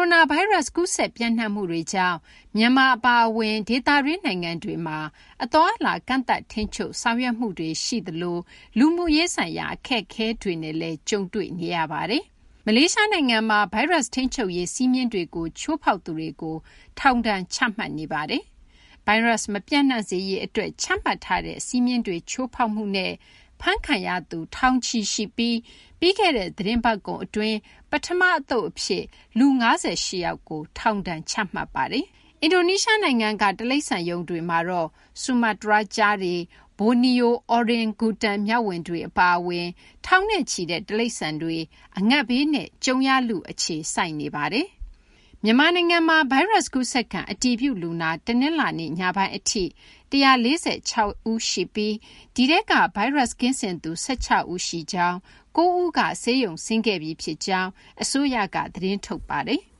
နာဗိုင်းရပ်စ်ကူးစက်ပျံ့နှံ့မှုတွေကြောင့်မြန်မာအပါအဝင်ဒေသတွင်းနိုင်ငံတွေမှာအသွားအလာကန့်သတ်ထိန်းချုပ်ဆောင်ရွက်မှုတွေရှိသလိုလူမှုရေးဆိုင်ရာအခက်အခဲတွေနဲ့လည်းကြုံတွေ့နေရပါတယ်။မလေးရှားနိုင်ငံမှာဗိုင်းရပ်စ်ထိန်းချုပ်ရေးစည်းမျဉ်းတွေကိုချိုးဖောက်သူတွေကိုထောင်ဒဏ်ချမှတ်နေပါတယ်။ဗိုင်းရပ်စ်မပျံ့နှံ့စေရေးအတွက်ချမှတ်ထားတဲ့စည်းမျဉ်းတွေချိုးဖောက်မှုနဲ့ဖမ်းခံရသူထောင်ချီရှိပြီးခဲ့တဲ့သီတင်းပတ်ကုန်အတွင်းပထမအသုတ်အဖြစ်လူ58ယောက်ကိုထောင်ဒဏ်ချမှတ်ပါတယ်။အင်ဒိုနီးရှားနိုင်ငံကတိရစ္ဆာန်ရုံတွေမှာတော့ဆူမာတြားကျားတွေဘော်နီယိုအော်ရင်ဂူတန်မျက်ဝံတွေအပါအဝင်ထောင်နဲ့ချီတဲ့တိရစ္ဆာန်တွေအငတ်ဘေးနဲ့ကြုံရလူအခြေစိုက်နေပါတယ်။မြန်မာနိုင်ငံမှာဗိုင်းရပ်စ်ကူးစက်ခံအတည်ပြုလူနာတနင်္လာနေ့ညပိုင်းအထိ146ဦးရှိပြီးဒီထဲကဗိုင်းရပ်စ်ကင်းစင်သူ16ဦးရှိကြောင်း9ဦးကဆေးရုံဆင်းခဲ့ပြီဖြစ်ကြောင်းအစိုးရကသတင်းထုတ်ပါတယ်။